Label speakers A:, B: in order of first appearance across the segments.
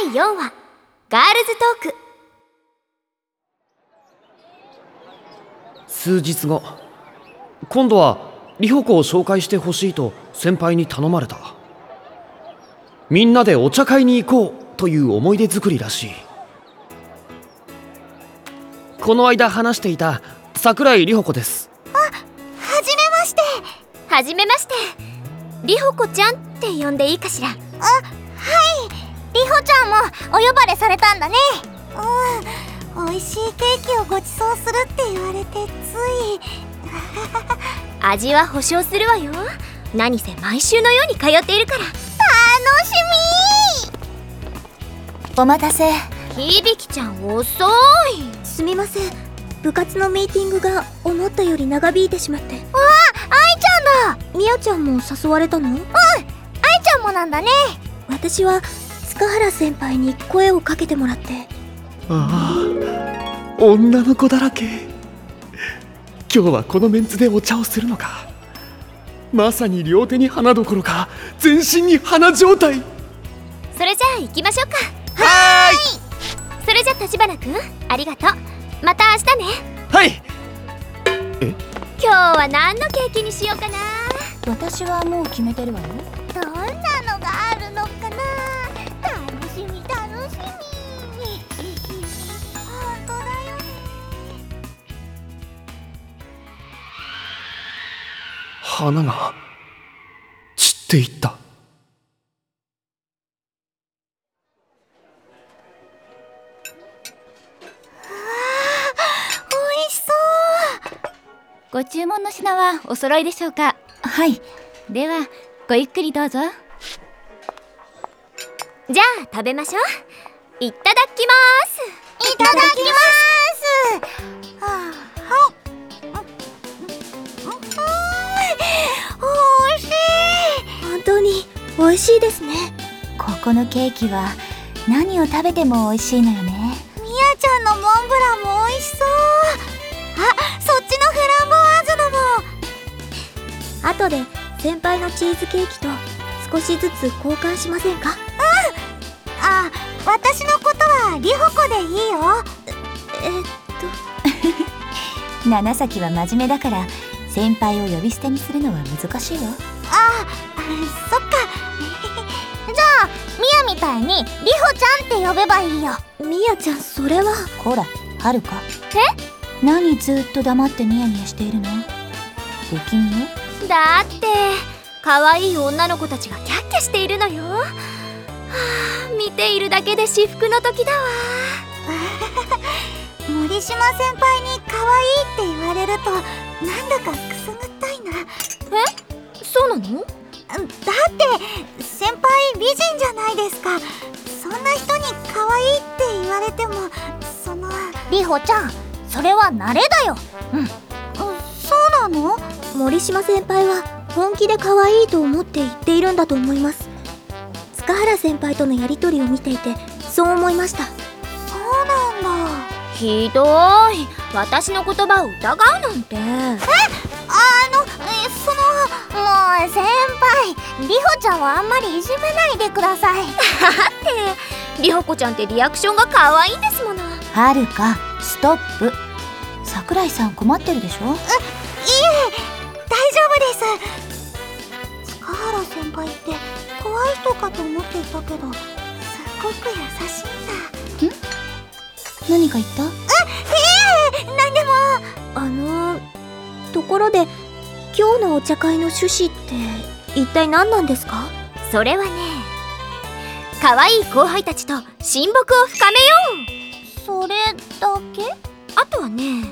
A: 第4話ガールズトーク。
B: 数日後、今度は里穂子を紹介してほしいと先輩に頼まれた。みんなでお茶会に行こうという思い出作りらしい。この間話していた桜井里穂子です。
C: はじめまして。
A: はじめまして。里穂子ちゃんって呼んでいいかしら。
C: はい、里穂ちゃんもお呼ばれされたんだね。美味しいケーキをご馳走するって言われてつい
A: 味は保証するわよ。何せ毎週のように通っているから。
C: 楽しみ。
D: お待たせ。
A: 響ちゃん遅い。
D: すみません、部活のミーティングが思ったより長引いてしまって。
C: 愛ちゃんだ。
D: みやちゃんも誘われたの？
C: 愛ちゃんもなんだね。
D: 私は塚原先輩に声をかけてもらって。
B: ああ、女の子だらけ。今日はこのメンツでお茶をするのか。まさに両手に花どころか全身に花状態。
A: それじゃあ行きましょうか。
B: はーい。
A: それじゃ立花くん、ありがとう。また明日ね。
B: はい。
A: 今日は何のケーキにしようかな。
D: 私はもう決めてるわよ。
C: どんなのがあるのかな。楽しみ。本当だよね。
B: 花が散っていった。
C: 美味しそう。
D: ご注文の品はお揃いでしょうか？はい。ではごゆっくりどうぞ。
A: じゃあ食べましょう。いただきます。
C: いただきます。美味しい。
D: 本当に美味しいですね。ここのケーキは何を食べても美味しいのよね。
C: みやちゃんのモンブランも美味しそう。そっちのフランボワーズのも。
D: 後で先輩のチーズケーキと少しずつ交換しませんか？
C: 私のことは里穂子でいいよ。
D: 七崎は真面目だから先輩を呼び捨てにするのは難しいわ。
C: そっか。じゃあみやみたいに里穂ちゃんって呼べばいいよ。
D: みやちゃん、それは。こら、はるか。何ずっと黙ってニヤニヤしているの？不気味よ。
A: だって可愛い女の子たちがキャッキャしているのよ。見ているだけで至福の時だわ。
C: 森島先輩に可愛いって言われるとなんだかくすぐったいな。
A: そうなの？
C: だって先輩美人じゃないですか。そんな人に可愛いって言われても里穂ちゃん、それは慣れだよ。そうなの？
D: 森島先輩は本気で可愛いと思って言っているんだと思います。塚原先輩とのやりとりを見ていてそう思いました。
C: そうなんだ。
A: ひどい。私の言葉を疑うなんて。
C: もう先輩、里穂ちゃんはあんまりいじめないでください。
A: だって里穂子ちゃんってリアクションが可愛いんですもの。
D: はるか、ストップ。桜井さん困ってるでしょ？
C: いえ、大丈夫です。塚原先輩って怖い人かと思っていたけどすっごく優しいんだ。
D: 何か言った？
C: なんでも。
D: ところで今日のお茶会の趣旨って一体何なんですか？
A: それはね、可愛い後輩たちと親睦を深めよう。
C: それだけ？
A: あとはね、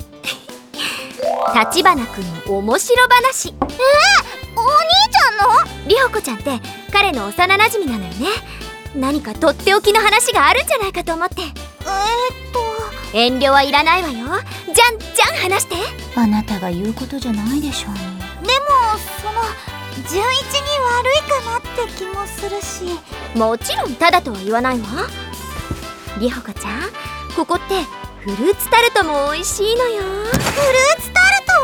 A: 立花くんの面白話。
C: お兄ちゃんの？
A: 里穂子ちゃんって彼の幼なじみなのよね。何かとっておきの話があるんじゃないかと思って。遠慮はいらないわよ。じゃんじゃん話して。
D: あなたが言うことじゃないでしょうに。
C: でも純一に悪いかなって気もするし。
A: もちろんただとは言わないわ。里穂子ちゃん、ここってフルーツタルトも美味しいのよ。フルーツタルト？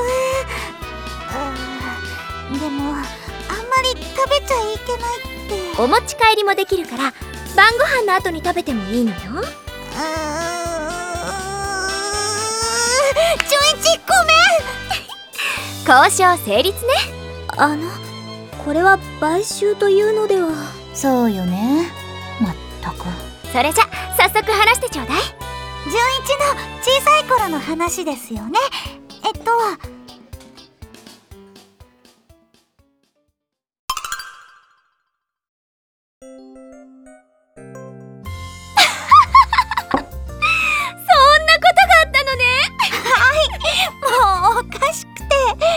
C: でもあんまり食べちゃいけないって。
A: お持ち帰りもできるから晩ご飯の後に食べてもいいのよ。
C: 純一ごめん。
A: 交渉成立ね。
D: これは買収というのでは。
C: そうよね。まったく。
A: それじゃ早速話してちょうだい。
C: 純一の小さい頃の話ですよね。もうおかしくて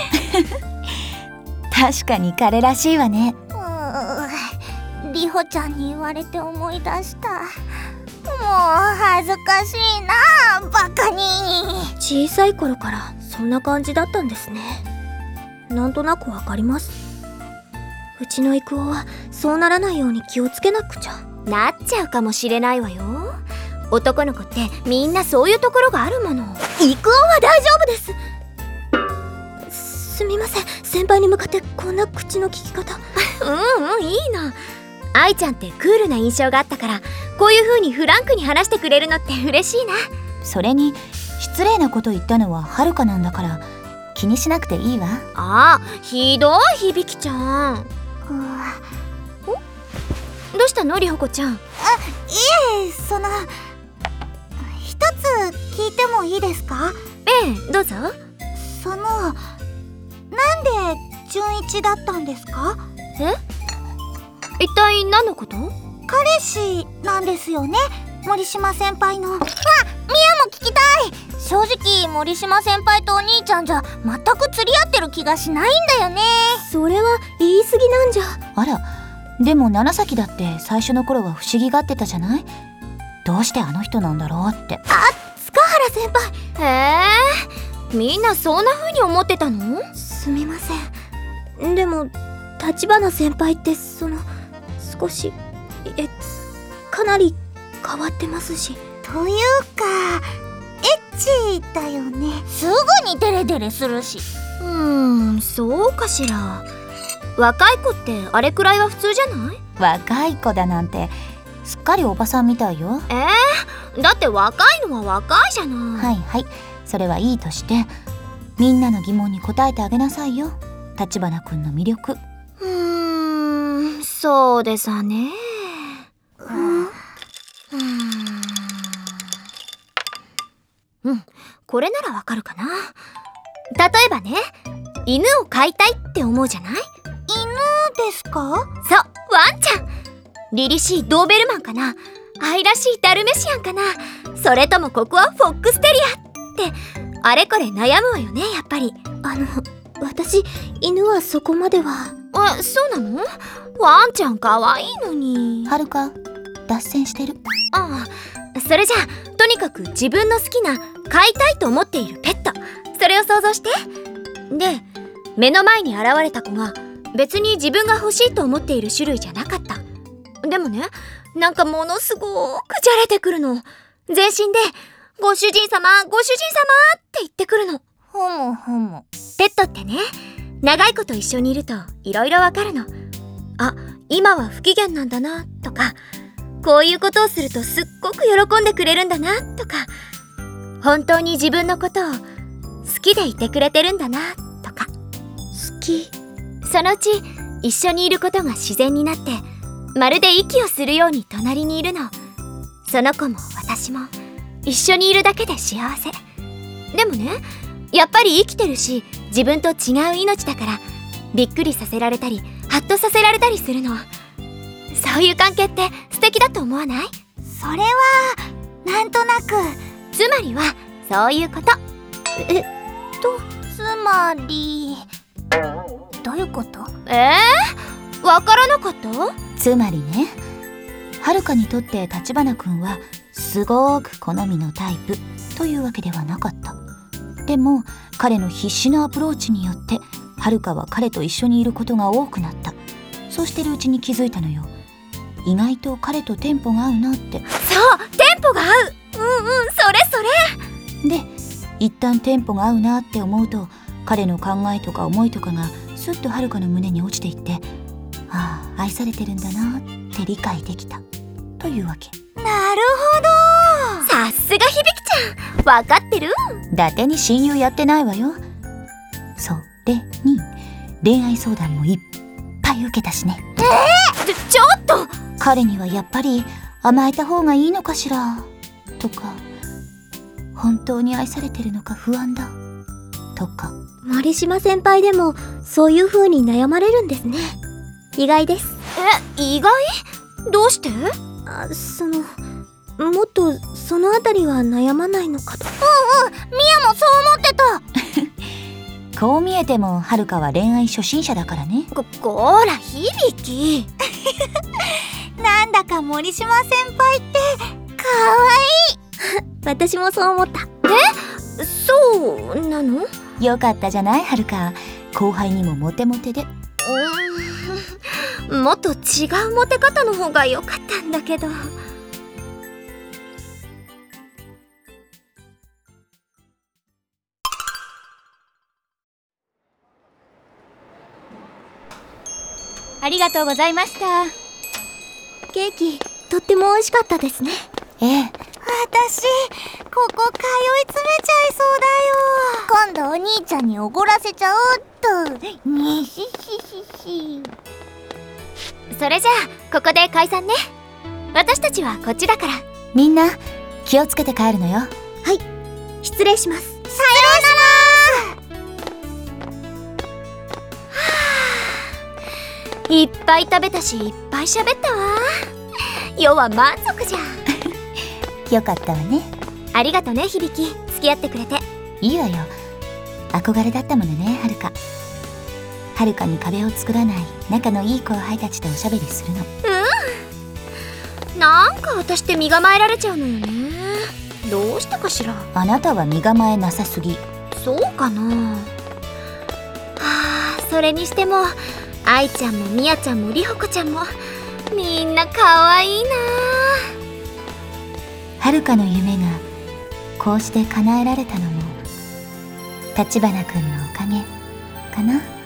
E: 確かに彼らしいわね。
C: りほちゃんに言われて思い出した。もう恥ずかしいな、バカに。
D: 小さい頃からそんな感じだったんですね。なんとなくわかります。うちのイクオはそうならないように気をつけなくちゃ。
A: なっちゃうかもしれないわよ。男の子ってみんなそういうところがあるもの。
D: イクオは大丈夫です。すみません、先輩に向かってこんな口の利き方。
A: いいの。愛ちゃんってクールな印象があったから、こういう風にフランクに話してくれるのって嬉しいな。
E: それに失礼なこと言ったのははるかなんだから気にしなくていいわ。
A: ああ、ひどい響ちゃん。どうしたのりほこちゃん。
C: いえ、一つ聞いてもいいですか？
A: ええ、どうぞ。
C: なんで純一だったんですか？
A: 一体何のこと？
C: 彼氏なんですよね、森島先輩の。ミヤも聞きたい。正直森島先輩とお兄ちゃんじゃ全く釣り合ってる気がしないんだよね。
D: それは言い過ぎなんじゃ。
E: あら、でも七崎だって最初の頃は不思議がってたじゃない。どうしてあの人なんだろうって。
D: 塚原先輩。
A: みんなそんな風に思ってたの？
D: すみません。でも橘先輩って少しかなり変わってますし。
C: というかエッチだよね。すぐにデレデレするし。
A: そうかしら。若い子ってあれくらいは普通じゃない？
E: 若い子だなんてすっかりおばさんみたいよ。
A: だって若いのは若いじゃない。
E: はいはい、それはいいとしてみんなの疑問に答えてあげなさいよ。橘くんの魅力。
A: そうですわね。これならわかるかな。例えばね、犬を飼いたいって思うじゃない？
C: 犬ですか？
A: そう、ワンちゃん。凛々しいドーベルマンかな、愛らしいダルメシアンかな、それともここはフォックステリアってあれこれ悩むわよね、やっぱり。
D: 私犬はそこまでは。
A: そうなの？ワンちゃんかわいいのに。
E: はるか、脱線してる。
A: それじゃあとにかく自分の好きな飼いたいと思っているペット、それを想像して。で、目の前に現れた子が別に自分が欲しいと思っている種類じゃなかった。でもね、なんかものすごくじゃれてくるの。全身でご主人様ご主人様って言ってくるの。
C: ほもほも。
A: ペットってね、長いこと一緒にいるといろいろわかるの。あ、今は不機嫌なんだなとか、こういうことをするとすっごく喜んでくれるんだなとか、本当に自分のことを好きでいてくれてるんだなとか。
D: 好き。
A: そのうち一緒にいることが自然になって、まるで息をするように隣にいるの。その子も私も一緒にいるだけで幸せ。でもね、やっぱり生きてるし自分と違う命だから、びっくりさせられたりハッとさせられたりするの。そういう関係って素敵だと思わない？
C: それはなんとなく。
A: つまりはそういうこと。
C: つまりどういうこと？
A: わからなかった？
E: つまりね、はるかにとって橘くんはすごーく好みのタイプというわけではなかった。でも彼の必死なアプローチによってはるかは彼と一緒にいることが多くなった。そうしてるうちに気づいたのよ。意外と彼とテンポが合うなって。
A: そう、テンポが合う。それそれ。
E: で、一旦テンポが合うなって思うと、彼の考えとか思いとかがスッとはるかの胸に落ちていって、あ愛されてるんだなって理解できたというわけ。
C: なるほど。
A: さすが響ちゃん、わかってる。
E: 伊達に親友やってないわよ。それに恋愛相談もいっぱい受けたしね。
A: ちょっと。
E: 彼にはやっぱり甘えた方がいいのかしらとか、本当に愛されてるのか不安だとか。
D: 森島先輩でもそういう風に悩まれるんですね。意外です。
A: 意外？どうして？
D: もっとそのあたりは悩まないのかと。
C: ミヤもそう思ってた。
E: こう見えてもはるかは恋愛初心者だからね。
A: こら響。
C: なんだか森島先輩ってかわいい。
D: 私もそう思った。
A: そうなの？
E: よかったじゃないはるか。後輩にもモテモテで。
A: もっと違うモテ方の方が良かったんだけど。
E: ありがとうございました。
D: ケーキとっても美味しかったですね。
E: ええ。
C: 私ここ通い詰めちゃいそうだよ。今度お兄ちゃんにおごらせちゃおうっと。にしししし。
A: それじゃあここで解散ね。私たちはこっちだから。
E: みんな気をつけて帰るのよ。
D: 失礼します。
C: さよ
A: いっぱい食べたしいっぱい喋ったわ。世は満足じゃん。
E: よかったわね。
A: ありがとね響。付き合ってくれて。
E: いいわよ。憧れだったものねはるか。はるかに壁を作らない仲のいい後輩たちとおしゃべりするの。
A: なんか私って身構えられちゃうのよね。どうしてかしら。
E: あなたは身構えなさすぎ。
A: そうかな。それにしても愛ちゃんもみやちゃんもりほこちゃんもみんな可愛いな。
E: はるかの夢がこうして叶えられたのも立花くんのおかげかな。